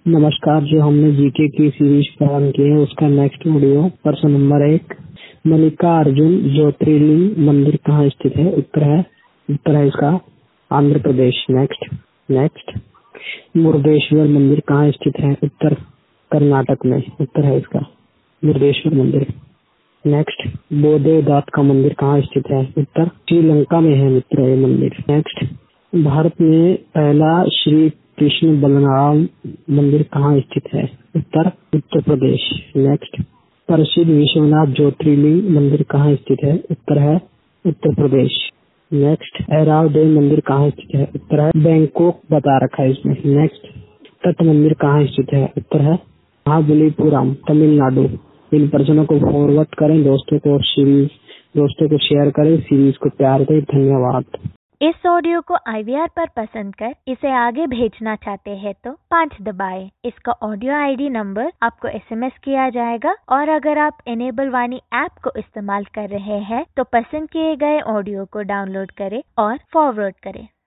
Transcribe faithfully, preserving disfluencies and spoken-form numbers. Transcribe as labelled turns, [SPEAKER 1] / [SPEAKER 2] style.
[SPEAKER 1] नमस्कार। जो हमने जीके की सीरीज प्रारंभ की है उसका नेक्स्ट वीडियो प्रश्न नंबर एक, मल्लिकार्जुन ज्योतिर्लिंग मंदिर कहाँ स्थित है? उत्तर है उत्तर है इसका आंध्र प्रदेश। नेक्स्ट नेक्स्ट मुरुदेश्वर मंदिर कहाँ स्थित है? उत्तर कर्नाटक में। उत्तर है इसका मुरुदेश्वर मंदिर। नेक्स्ट बोधेदात का मंदिर कहाँ स्थित है? उत्तर श्रीलंका में है मित्र ये मंदिर। नेक्स्ट भारत में पहला श्री कृष्ण बलराम मंदिर कहाँ स्थित है? उत्तर उत्तर प्रदेश। नेक्स्ट प्रसिद्ध विश्वनाथ ज्योतिर्लिंग मंदिर कहाँ स्थित है? उत्तर है उत्तर प्रदेश। नेक्स्ट ऐरावत मंदिर कहाँ स्थित है? उत्तर है बैंकॉक बता रखा है इसमें। नेक्स्ट तट मंदिर कहाँ स्थित है? उत्तर है महाबलीपुरम तमिलनाडु। इन प्रश्नों को फॉरवर्ड करें दोस्तों को, सीरीज दोस्तों को शेयर करें, सीरीज को प्यार दें। धन्यवाद।
[SPEAKER 2] इस ऑडियो को आई वी आर पर पसंद कर इसे आगे भेजना चाहते हैं तो पाँच दबाएं। इसका ऑडियो आई डी नंबर आपको एस एम एस किया जाएगा और अगर आप इनेबल वाणी ऐप को इस्तेमाल कर रहे हैं तो पसंद किए गए ऑडियो को डाउनलोड करें और फॉरवर्ड करें।